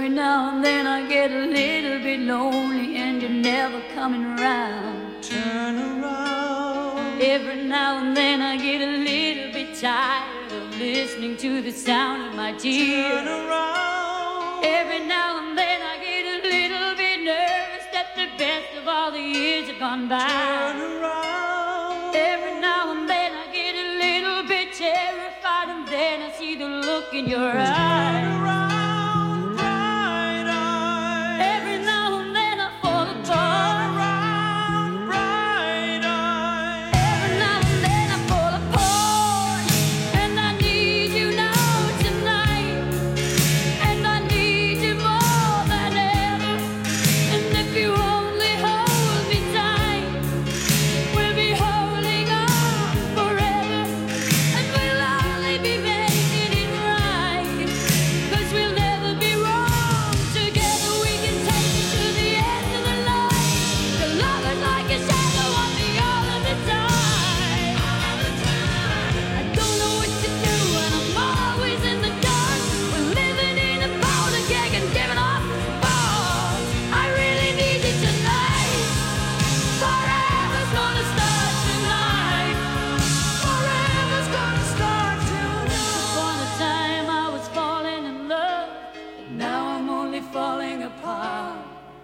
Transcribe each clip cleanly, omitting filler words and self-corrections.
Every now and then I get a little bit lonely and you're never coming around. Turn around. Every now and then I get a little bit tired of listening to the sound of my tears. Turn around. Every now and then I get a little bit nervous that the best of all the years have gone by. Turn around. Every now and then I get a little bit terrified and then I see the look in your eyes. Turn around, bright eyes. Every now and then I fall apart. Turn around, bright eyes. Every now and then I fall apart. And I need you now tonight. And I need you more than ever. And if you only hold me tight, we'll be holding on forever. And we'll only be making it right. 'Cause we'll never be wrong. Together we can take it to the end of the line. The love is like a shadow on me all of the time. I don't know what to do and I'm always in the dark. We're living in a powder keg and giving off balls. I really need you tonight. Forever's gonna start tonight. Forever's gonna start tonight. Upon a time I was falling in love, but now I'm only falling apart.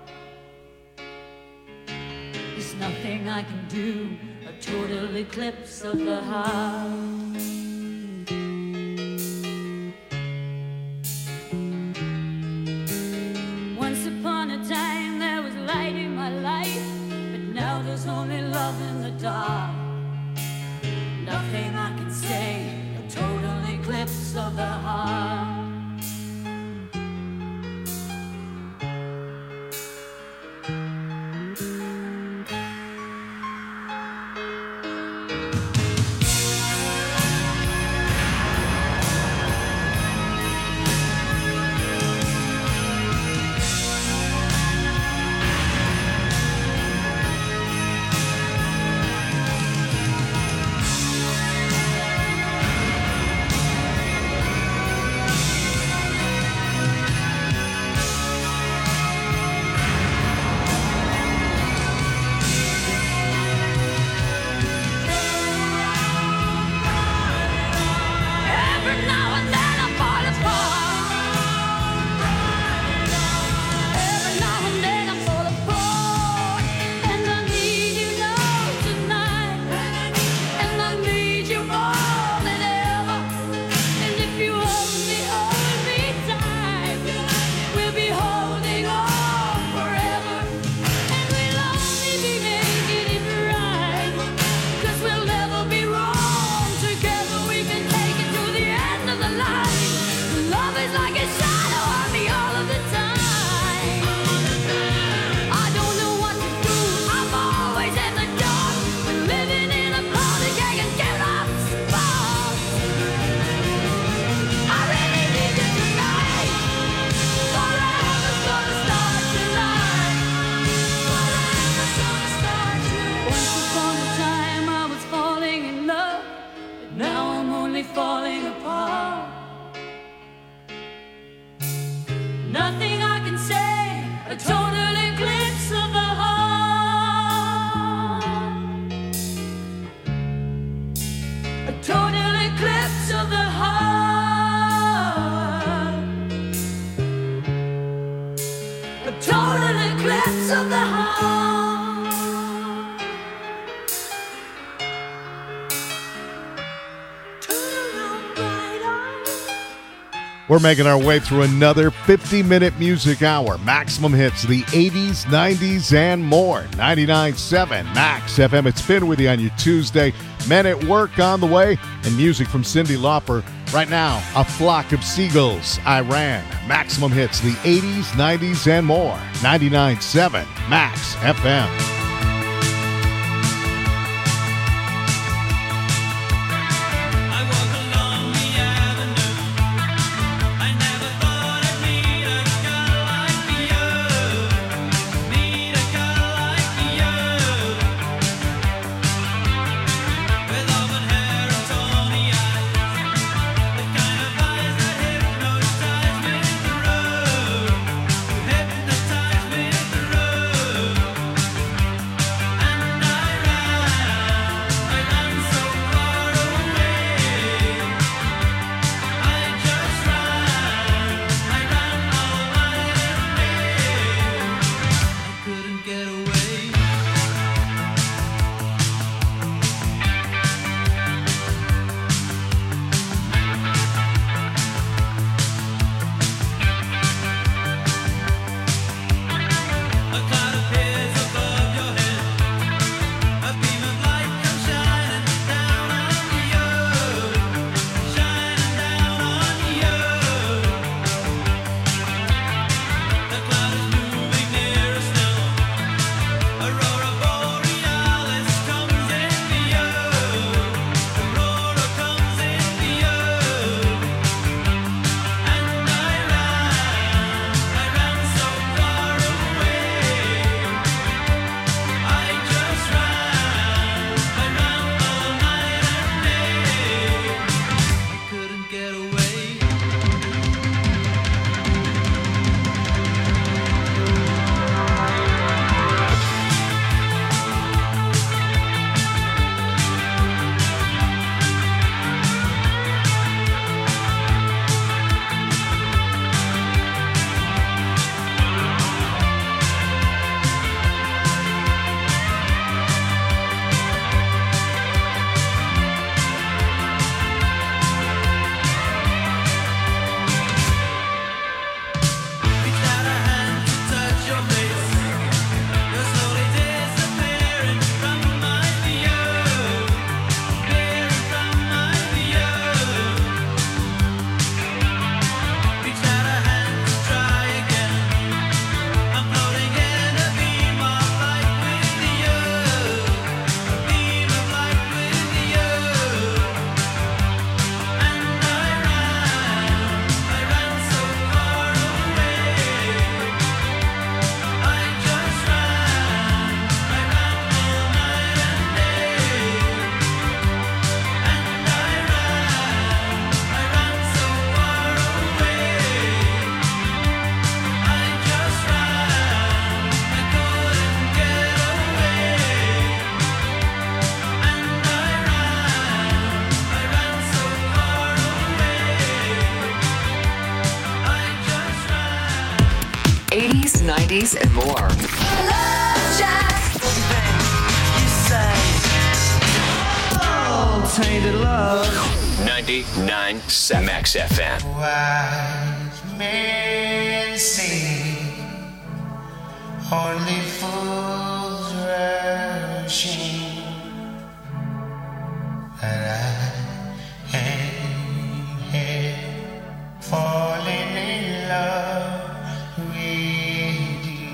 There's nothing I can do, a total eclipse of the heart. Once upon a time there was light in my life, but now there's only love in the dark. Nothing I can say, a total eclipse of the heart. Every now and then I fall apart. Every now and then I fall apart. And I need you now tonight. And I need you more than ever. And if you only hold me tight, we'll be holding on forever. And we'll only be making it right. 'Cause we'll never be wrong. Together we can take it to the end of the line. Love is like a shadow on me all of the time. I don't know what to do, I'm always in the dark. We're living in a powder keg and giving off sparks. I really need you tonight. Forever's gonna start tonight. Forever's gonna start tonight. Once upon a time I was falling in love, but now I'm only falling apart. Nothing I can say, a total eclipse of the heart. A total eclipse of the heart. A total eclipse of the heart. Turn on bright eyes. We're making our way through another 50-minute music hour. Maximum hits, the 80s, 90s, and more. 99.7 Max FM. It's Finn with you on your Tuesday. Men at Work on the way, and music from Cyndi Lauper. Right now, A Flock of Seagulls, Iran. Maximum hits, the 80s, 90s, and more. 99.7 Max FM. I walk along the avenue. I never thought I'd meet a girl like you. Meet a girl like you. With auburn hair and tawny eyes. The kind of eyes that hypnotize me through. 90s, and more. Love Shack. Tainted love. 99.7 Max FM. Wise men say only fools rushing, but I ain't falling in love with you.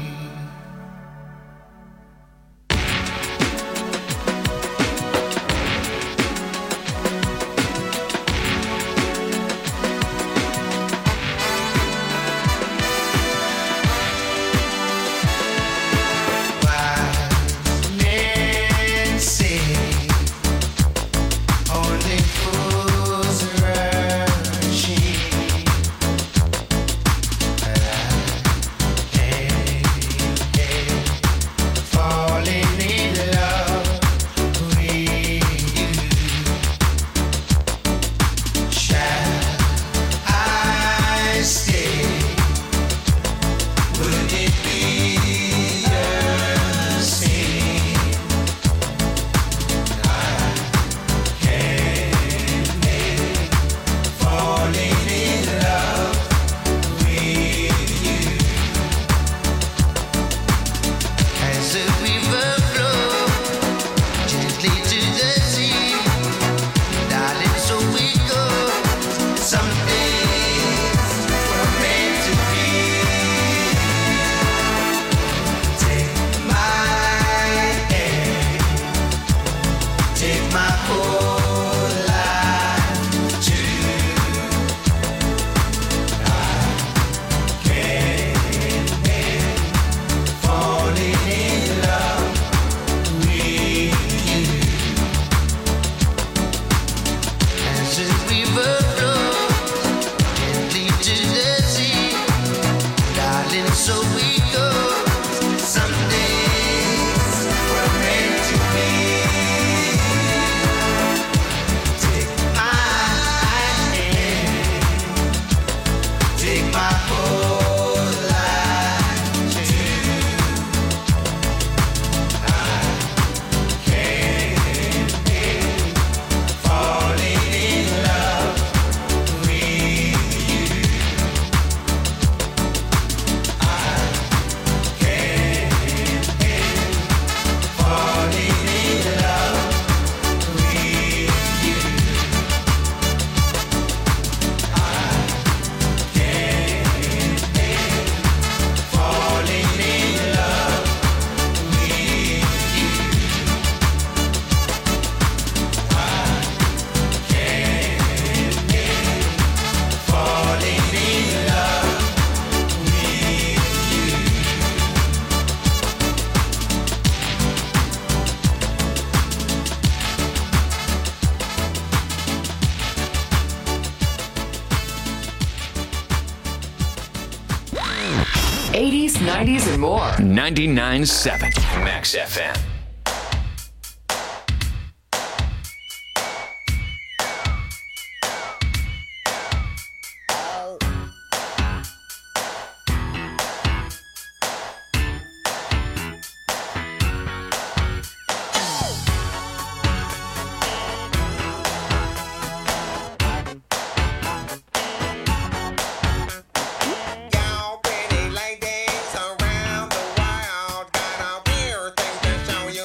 '80s, '90s, and more. 99.7 Max FM. Y'all pretty ladies around the world got a weird thing to show you.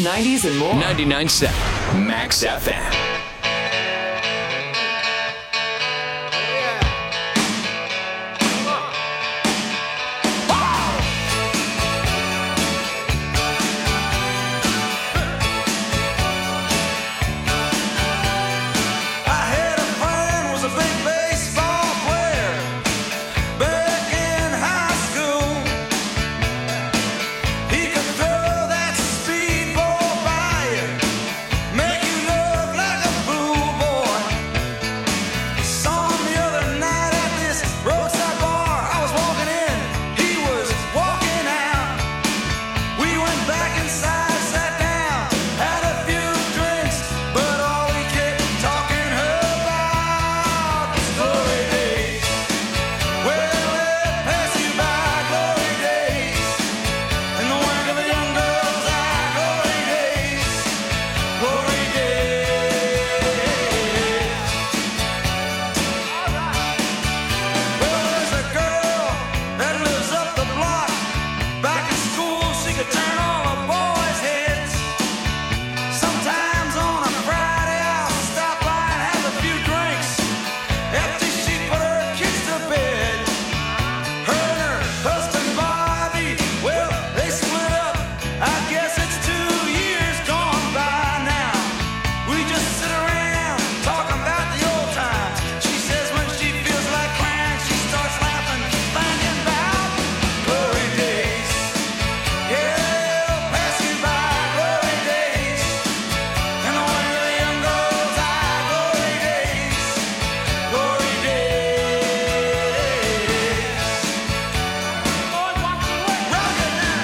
80s, 90s, and more. 99.7 Max FM. I had a friend was a big baseball player back in high school. He could throw that speedball by you, make you look like a fool boy. Saw him the other night at this roadside bar. I was walking in, he was walking out. We went back inside, sat down, had a few drinks, but all we kept talking about was glory days. Well, it passed you by, glory days, and the wank of the young girl's eye, glory days, glory days. Well, there's a girl that lives up the block. Back in school, she could turn all the boys' heads. Sometimes on a Friday, I'll stop by and have a few drinks. After she put her kids to bed, her and her husband Bobby, well, they split up. I guess it's 2 years gone by now. We just sit around talking about the old times. She says when she feels like crying, she starts laughing, thinking about glory days. Yeah, they'll pass you by, glory days, and the wank of the young girl's eye, glory days, glory days. Rock it now.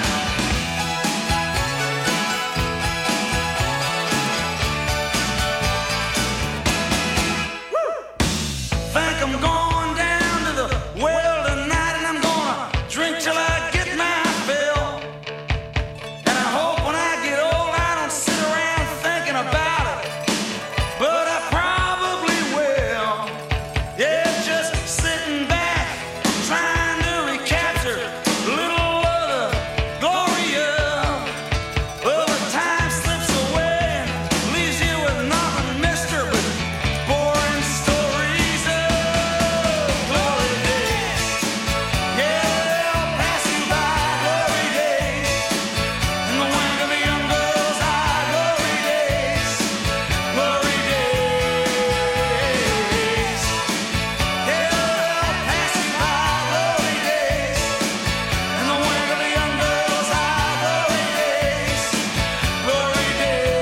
Think I'm going down to the well tonight, and I'm gonna drink till I get my fill. And I hope when I get old I don't sit around thinking about it, but I probably will. Yeah, just sitting back, trying to recapture a little of the glory of. Well, the time slips away and leaves you with nothing, mister, but boring stories of glory days. Yeah, they'll pass you by, glory days, and the wank of the young girl's eye, glory days, glory days. Yeah, they'll pass you by, glory days, and the wank of the young girl's eye, glory days, glory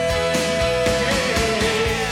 days.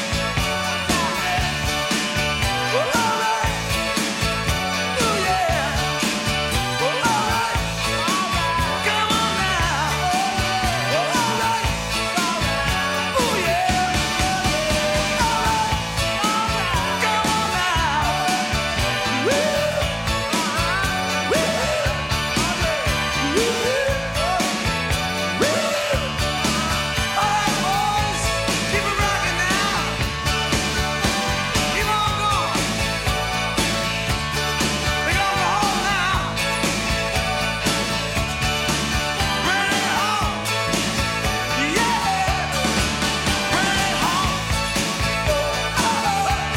Well, all right. Ooh, yeah. Well, all right. Come on now. Well, all right. Ooh, yeah. All right. Come on now. Woo. Woo. Woo. Woo. All right, boys. Keep it rocking now. Keep on going. We're gonna go home now. Bring it home. Yeah. Bring it home. All right.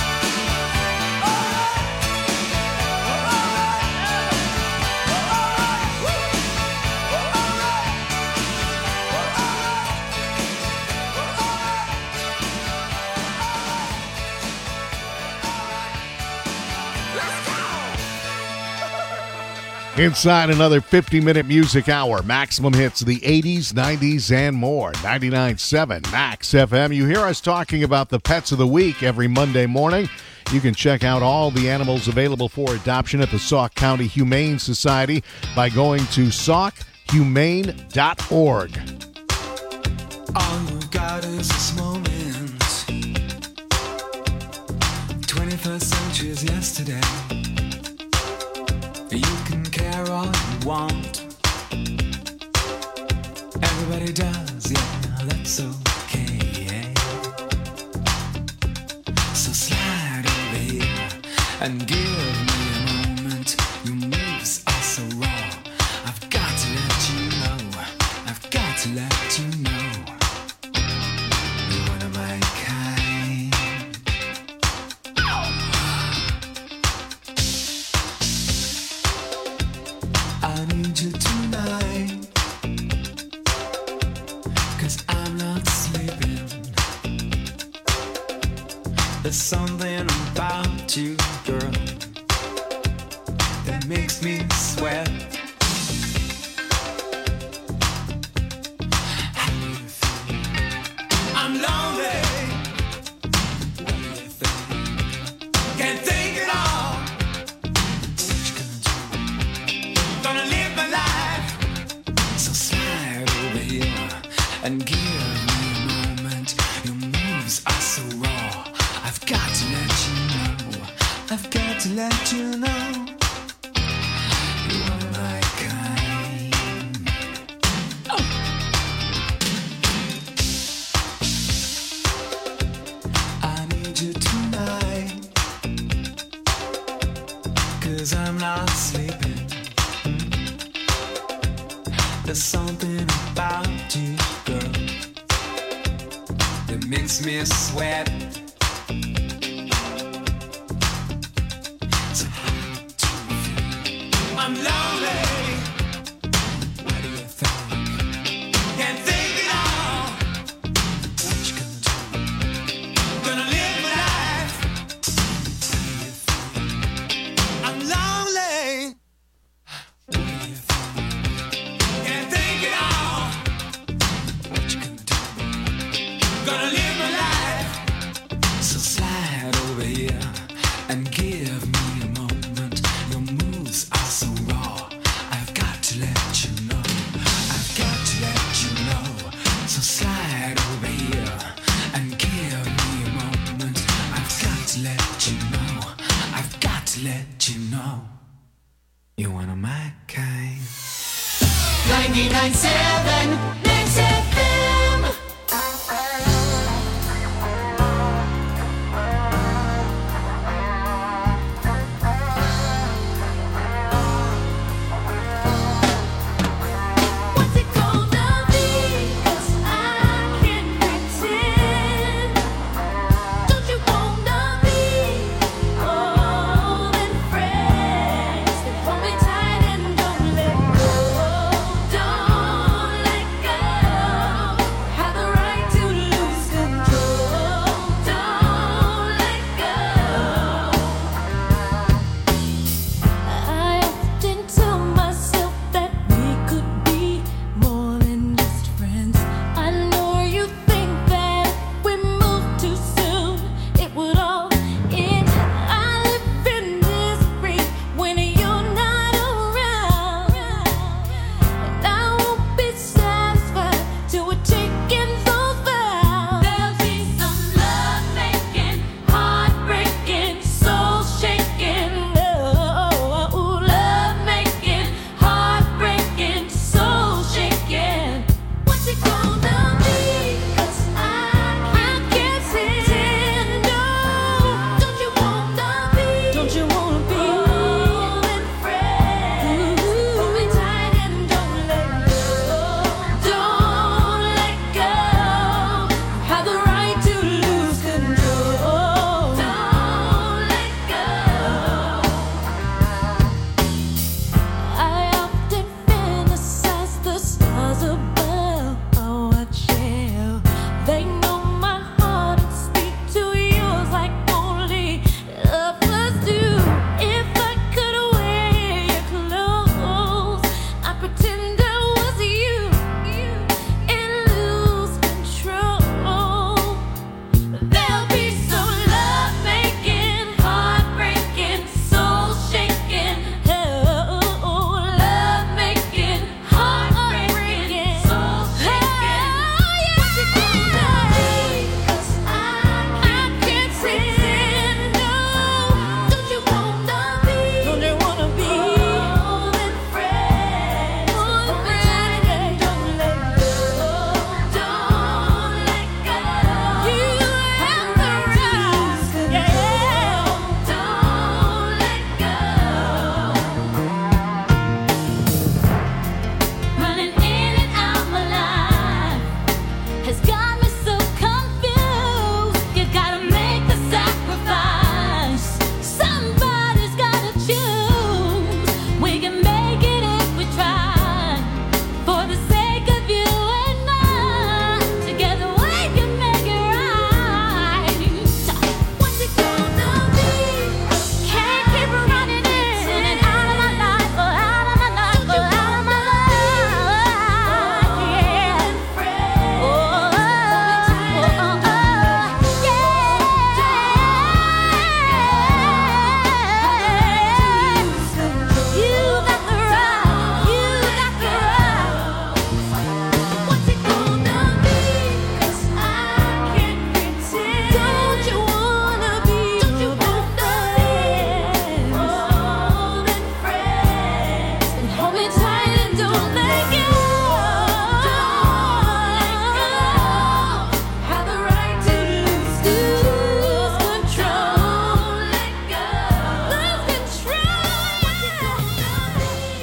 Inside another 50-minute music hour. Maximum hits of the 80s, 90s, and more. 99.7 Max FM. You hear us talking about the pets of the week every Monday morning. You can check out all the animals available for adoption at the Sauk County Humane Society by going to saukhumane.org. All you've got is this moment. 21st century is yesterday. You can care all you want. Everybody does, yeah, that's okay. So slide over here and give me a moment. Your moves are so raw. I've got to let you know. I've got to let you know. something about you, girl, that makes me sweat. I'm lonely. What do you think? Can't think at all. What you gonna do? Gonna live my life. So slide over here and give me a moment. Your moves are so raw. I've got to let you know. I've got to let you know. You are my kind. Oh. I need you tonight, 'cause I'm not sleeping. There's something about you, girl, that makes me sweat. So how do you feel? I'm lonely. What do you think? Can't think at all. What you gonna do? Gonna live my life. What do you think? I'm lonely. What do you think? Can't think at all. What you gonna do? Gonna live my life. So slide over here and give me a moment. Your moves are so raw. I've got to let you know. I've got to let you know. So slide over here and give me a moment. I've got to let you know. I've got to let you know. You're one of my kind. 99.7 Max FM. What's it gonna be? 'Cause I can't pretend. Don't you wanna be more than friends? Then hold me tight and don't let go. Don't let go.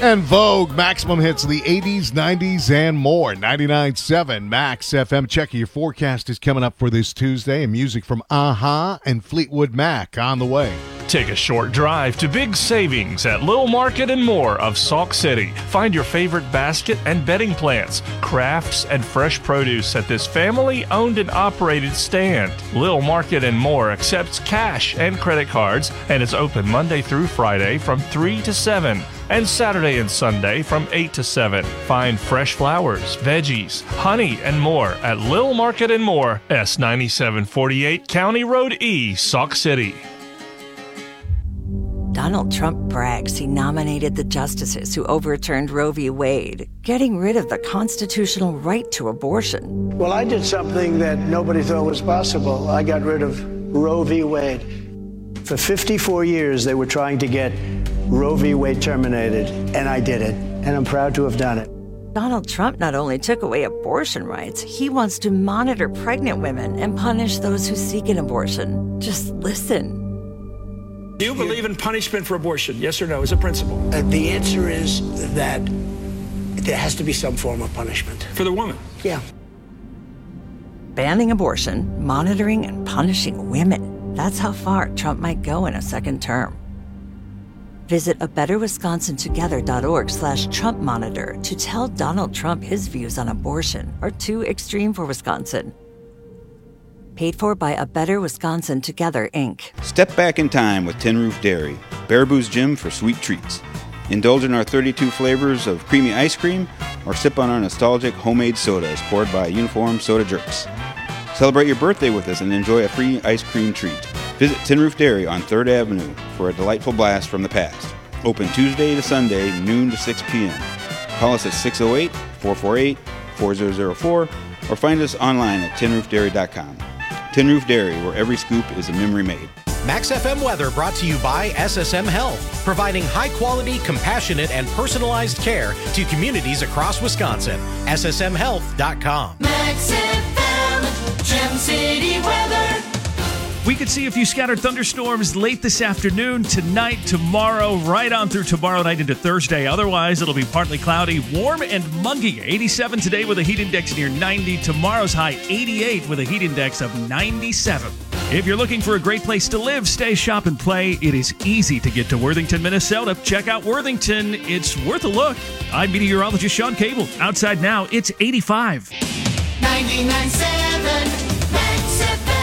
And Vogue, Maximum Hits of the 80s, 90s, and more. 99.7 Max FM. Checking your forecast is coming up for this Tuesday, and music from A-ha and Fleetwood Mac on the way. Take a short drive to big savings at Little Market and More of Sauk City. Find your favorite basket and bedding plants, crafts, and fresh produce at this family-owned and operated stand. Little Market and More accepts cash and credit cards and is open Monday through Friday from 3 to 7 and Saturday and Sunday from 8 to 7. Find fresh flowers, veggies, honey, and more at Little Market and More, S9748 County Road E, Sauk City. Donald Trump brags he nominated the justices who overturned Roe v. Wade, getting rid of the constitutional right to abortion. Well, I did something that nobody thought was possible. I got rid of Roe v. Wade. For 54 years, they were trying to get Roe v. Wade terminated, and I did it, and I'm proud to have done it. Donald Trump not only took away abortion rights, he wants to monitor pregnant women and punish those who seek an abortion. Just listen. Do you believe in punishment for abortion? Yes or no, as a principle? The answer is that there has to be some form of punishment. For the woman? Yeah. Banning abortion, monitoring, and punishing women. That's how far Trump might go in a second term. Visit abetterwisconsintogether.org/Trump monitor to tell Donald Trump his views on abortion are too extreme for Wisconsin. Paid for by A Better Wisconsin Together, Inc. Step back in time with Tin Roof Dairy, Baraboo's Gym for sweet treats. Indulge in our 32 flavors of creamy ice cream or sip on our nostalgic homemade sodas poured by uniformed soda jerks. Celebrate your birthday with us and enjoy a free ice cream treat. Visit Tin Roof Dairy on 3rd Avenue for a delightful blast from the past. Open Tuesday to Sunday, noon to 6 p.m. Call us at 608-448-4004 or find us online at tinroofdairy.com. Tin Roof Dairy, where every scoop is a memory made. Max FM weather brought to you by SSM Health, providing high-quality, compassionate, and personalized care to communities across Wisconsin. SSMHealth.com. Max FM, Gem City weather. We could see a few scattered thunderstorms late this afternoon, tonight, tomorrow, right on through tomorrow night into Thursday. Otherwise, it'll be partly cloudy, warm and muggy. 87 today with a heat index near 90. Tomorrow's high 88 with a heat index of 97. If you're looking for a great place to live, stay, shop, and play, it is easy to get to Worthington, Minnesota. Check out Worthington. It's worth a look. I'm meteorologist Sean Cable. Outside now, it's 85. 99.7 Max FM.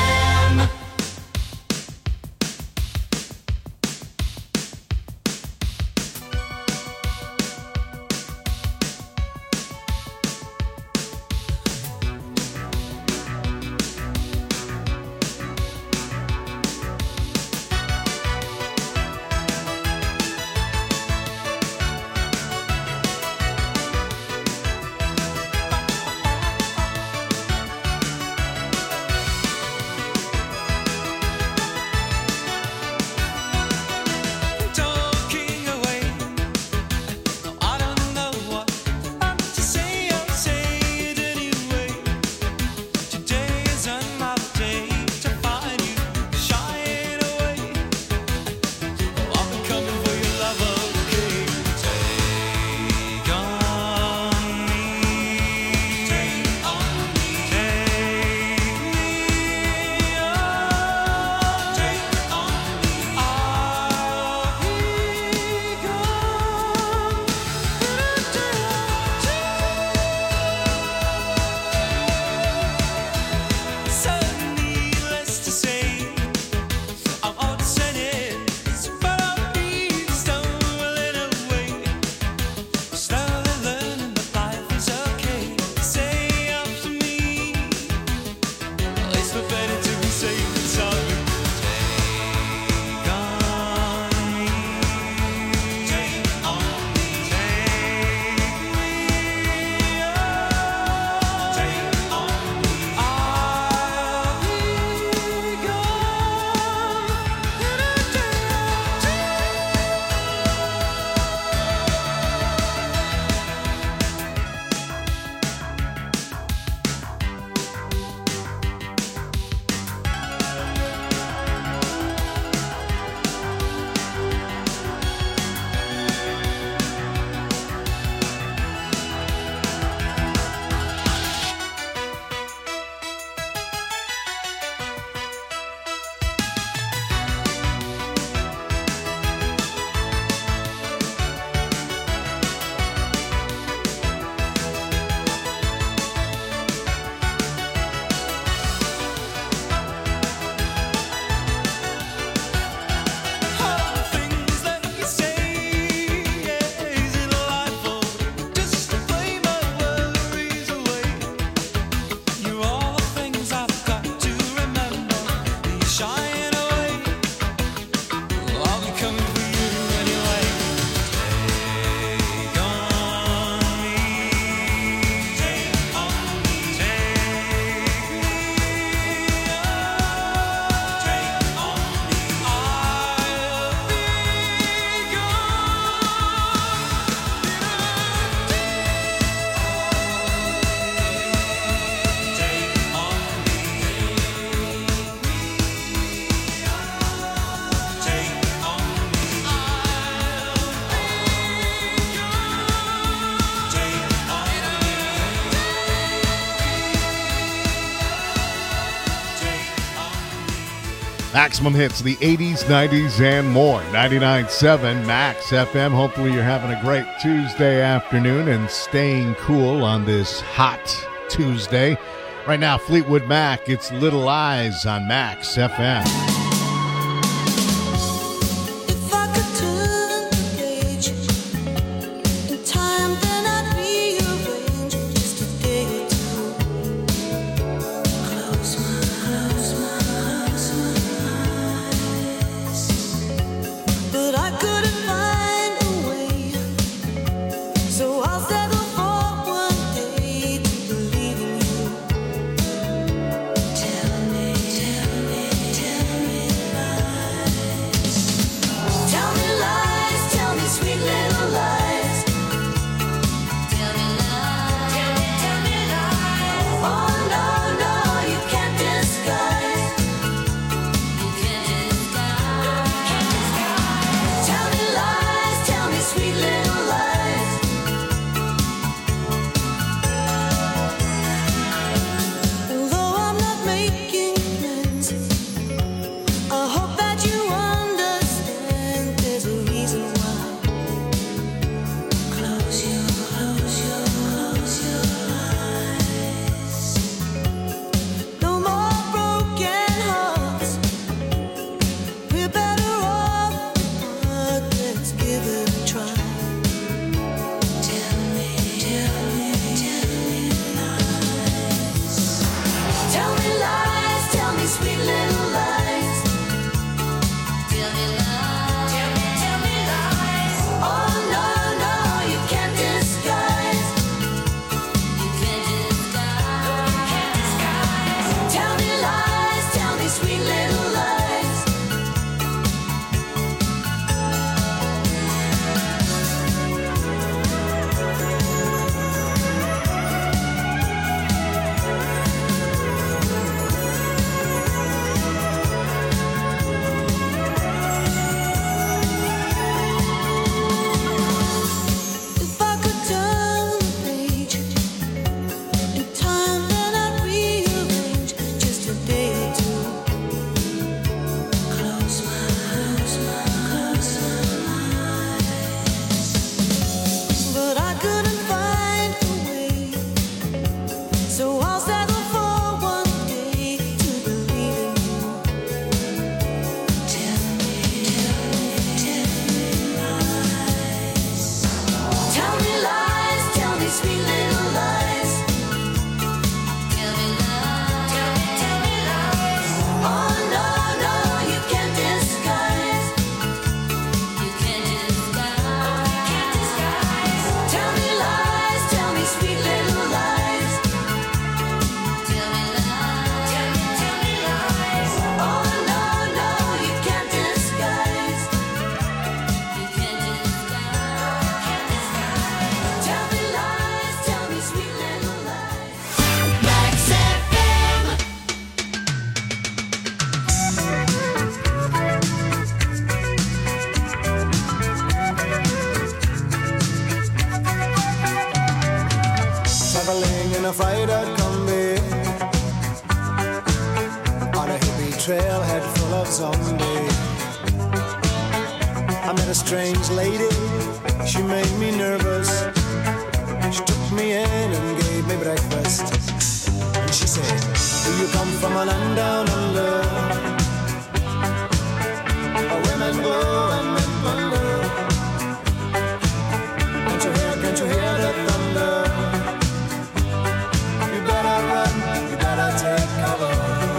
Maximum hits, the 80s, 90s, and more. 99.7 Max FM. Hopefully you're having a great Tuesday afternoon and staying cool on this hot Tuesday. Right now, Fleetwood Mac, it's Little Eyes on Max FM. in a freighter combi on a hippie trailhead full of zombies. I met a strange lady, she made me nervous. She took me in and gave me breakfast. And she said, do you come from a land down under, where women go and men wonder? Can't you hear the thunder? You better run, you better take cover.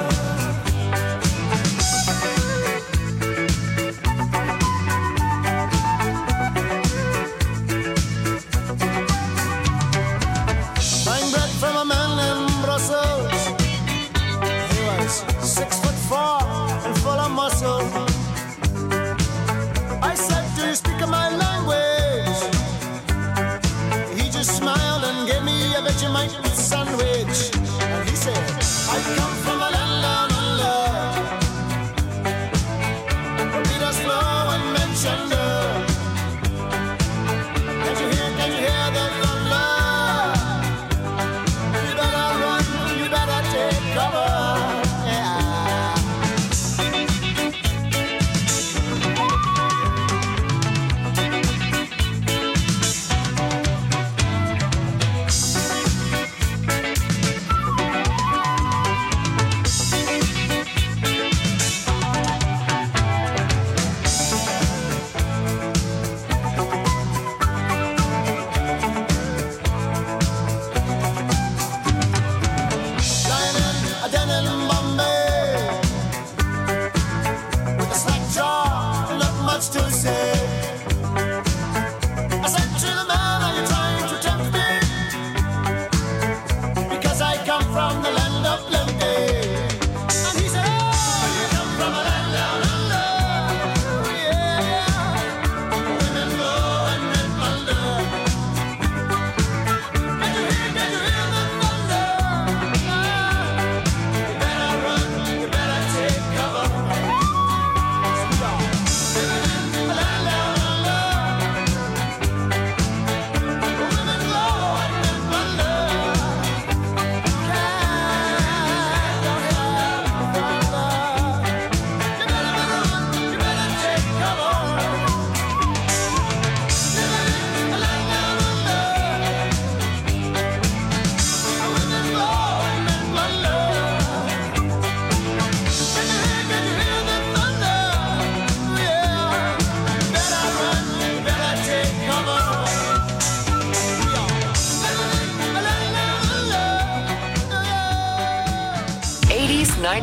Buying bread from a man in Brussels. He was 6'4",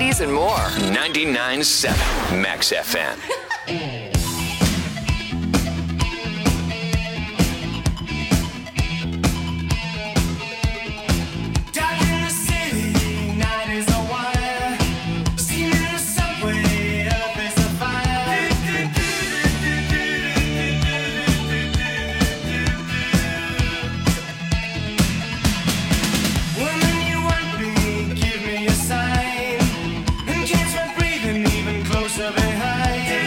80s and more. 99.7 Max FM. Dark in the city, night is a wire. Steam in the subway, earth is a fire. Woman, you want me, give me a sign. And catch my breathing even closer behind.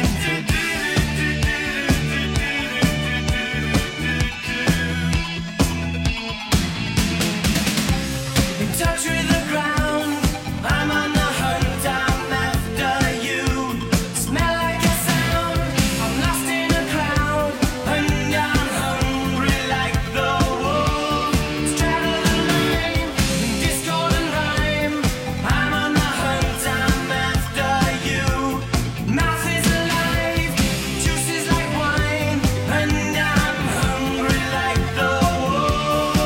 In touch with the ground, I'm on the hunt, I'm after you. Smell like a sound, I'm lost in a crowd, and I'm hungry like the wolf. Straddle the line, discord and rhyme. I'm on the hunt, I'm after you. Mouth is alive, juice is like wine, and I'm hungry like the wolf.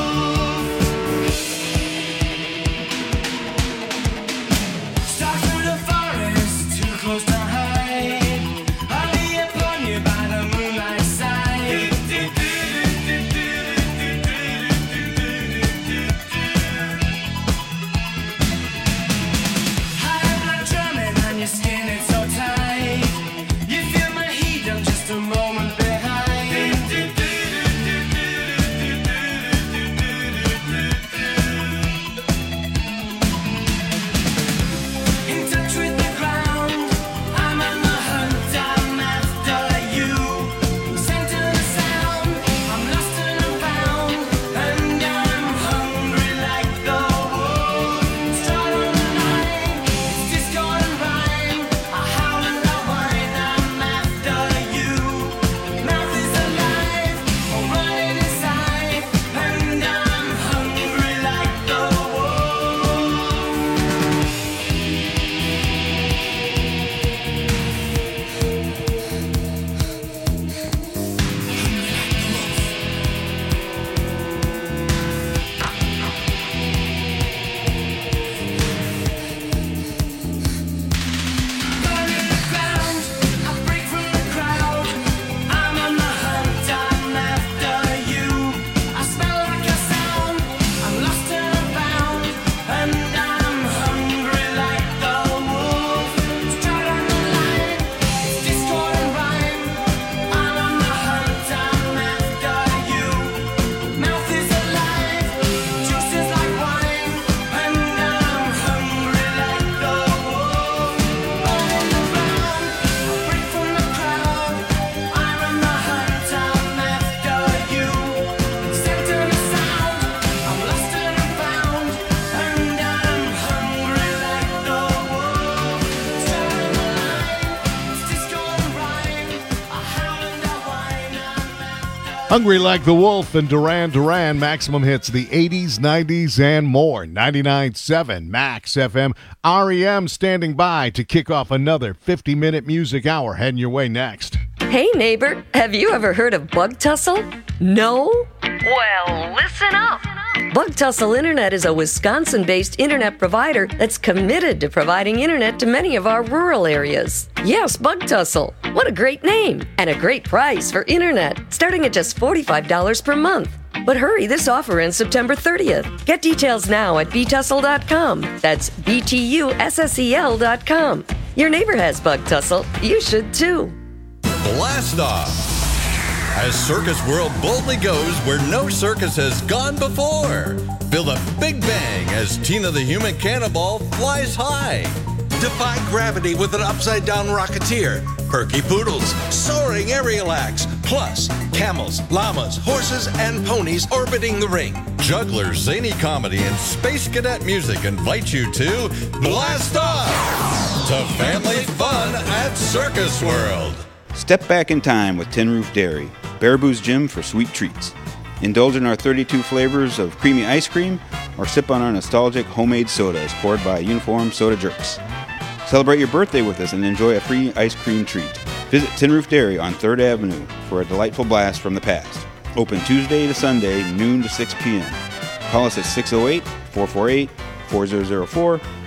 Stalk through the forest, too close to hide. I'll be upon you by the moonlight side. High blood drumming on your skin, it's so tight. You feel my heat, I'm just a moment behind. In touch with the ground, I'm on the hunt, I'm after you. Scent of the sound, I'm lost and I'm found, and I'm hungry like the wolf. Stride on the line, it's discord and rhyme. I howl and I whine, I'm after you. Mouth is alive, I'm running inside, and I'm hungry like the wolf. Burning the ground, I break from the crowd. I'm on the hunt, I'm after you. I smell like a sound, I'm lost and I'm found, and I'm hungry like the wolf. Stride on the line, it's discord and rhyme. I'm on the hunt, I'm after you. Mouth is alive, juice is like wine, and I'm hungry like the wolf. Burning the ground, I break from the crowd. I'm on the hunt, I'm after you. Scent of the sound, I'm lost and I'm found, and I'm hungry like the wolf. Stride on the line, it's discord and rhyme. I howl and I whine, I'm after. Hungry Like the Wolf and Duran Duran. Maximum hits the 80s, 90s, and more. 99.7 Max FM. REM standing by to kick off another 50-minute music hour. Heading your way next. Hey neighbor, have you ever heard of Bug Tussle? No? Well, listen up. Bug Tussle Internet is a Wisconsin-based internet provider that's committed to providing internet to many of our rural areas. Yes, Bug Tussle. What a great name and a great price for internet, starting at just $45 per month. But hurry, this offer ends September 30th. Get details now at btussle.com. That's BTUSSEL.com. Your neighbor has Bug Tussle. You should too. Blast off! As Circus World boldly goes where no circus has gone before. Feel the big bang as Tina the Human Cannonball flies high. Defy gravity with an upside-down rocketeer. Perky poodles, soaring aerial acts, plus camels, llamas, horses, and ponies orbiting the ring. Jugglers, zany comedy, and space cadet music invite you to Blast Off! To family fun at Circus World. Step back in time with Tin Roof Dairy, Baraboo's Gym for sweet treats. Indulge in our 32 flavors of creamy ice cream or sip on our nostalgic homemade sodas poured by Uniform Soda Jerks. Celebrate your birthday with us and enjoy a free ice cream treat. Visit Tin Roof Dairy on 3rd Avenue for a delightful blast from the past. Open Tuesday to Sunday, noon to 6 p.m. Call us at 608-448-4004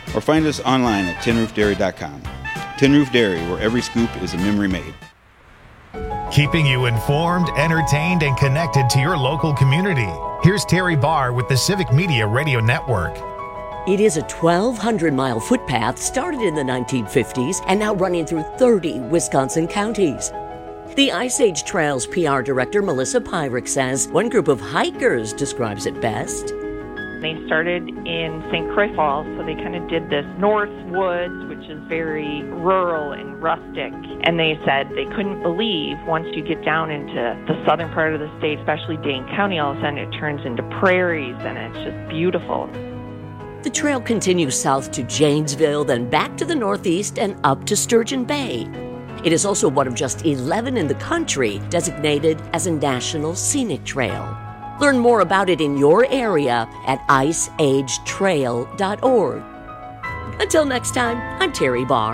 or find us online at tinroofdairy.com. Tin Roof Dairy, where every scoop is a memory made. Keeping you informed, entertained, and connected to your local community. Here's Terry Barr with the Civic Media Radio Network. It is a 1,200-mile footpath started in the 1950s and now running through 30 Wisconsin counties. The Ice Age Trails PR director Melissa Pyrick says one group of hikers describes it best. They started in St. Croix Falls, so they kind of did this North Woods, which is very rural and rustic. And they said they couldn't believe once you get down into the southern part of the state, especially Dane County, all of a sudden it turns into prairies and it's just beautiful. The trail continues south to Janesville, then back to the northeast and up to Sturgeon Bay. It is also one of just 11 in the country designated as a National Scenic Trail. Learn more about it in your area at iceagetrail.org. Until next time, I'm Terry Barr.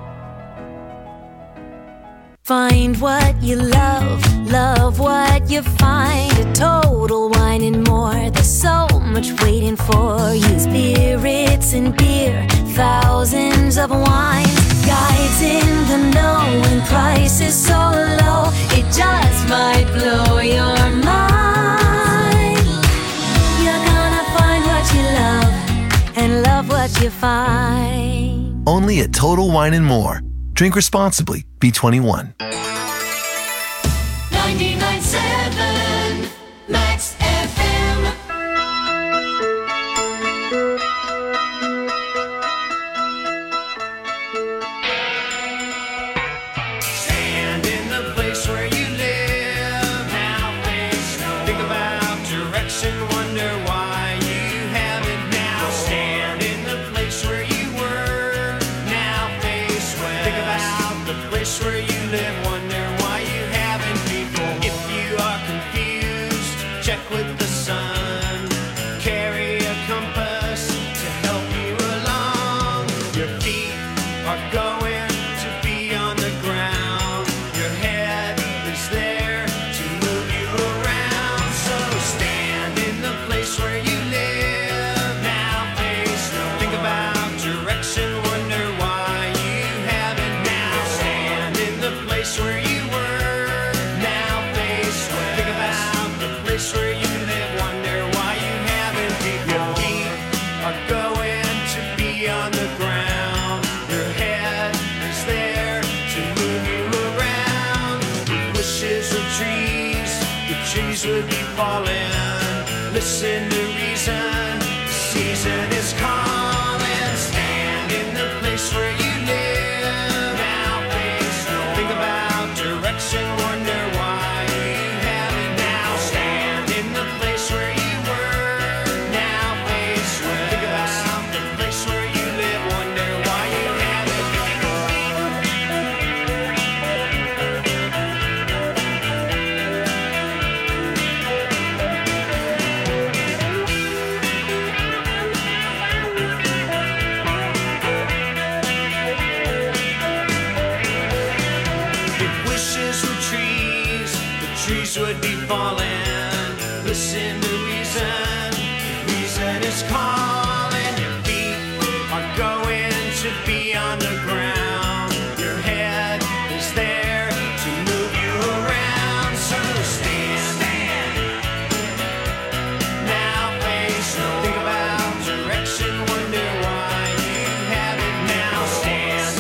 Find what you love, love what you find. A Total Wine and More. There's so much waiting for you. Spirits and beer, thousands of wines. Guides in the know and prices so low, it just might blow your mind. You're gonna find what you love and love what you find. Only at Total Wine and More. Drink responsibly. B21. 99.7 Max FM. Stand in the place where you live. Now face no. Think about direction. Wonder why you haven't now. Stand in the place where you were. Now face west. Think about the place where you live. Wonder why you haven't before. If you are confused, check with the sun. Carry a compass to help you along. Your feet are going to be on the ground. Your head is there to move you around. So stand in the place where you live. Now face no. Think about direction. Wonder why you haven't now. Stand in the place where you were. Now face west. Think about the place where you live. Wonder why you haven't before. Your feet are going to be on the ground. Your head is there to move you around. With wishes of trees, the trees would be falling. Listen to reason, the season is calling. Stand in the place where you live. Now face no. Think about direction. Wonder why you haven't now. Stand in the place where you were. Now face west. Think about the place where you live. Wonder why you haven't If wishes were trees, the trees would be falling. Listen to reason, reason is calling. Your feet are going to be on the ground. Your head is there to move you around. So stand. Now face no. Think about direction. Wonder why you haven't now. Stand.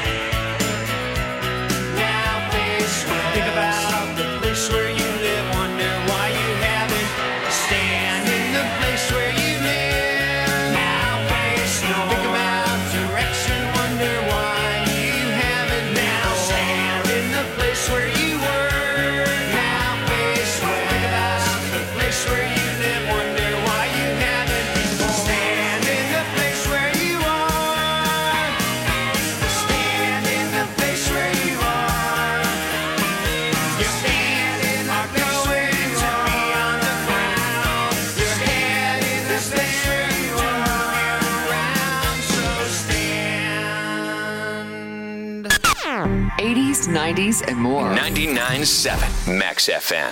Now face west. Think about the place where you live. Wonder why you haven't. Stand in the place where you live. Now face no. Think about direction. Wonder why you haven't now. Stand in the place where you were. Now face west. Think about the place where you live. Wonder why you haven't before. Stand in the place where you are. Stand in the place where you are. Your feet are going to be on the ground. Your head is there to move you around. So stand. 80s, 90s, and more. 99.7 Max FM.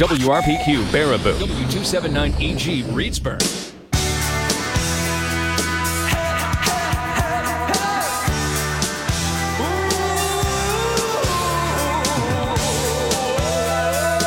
WRPQ Baraboo. W279EG Reedsburg.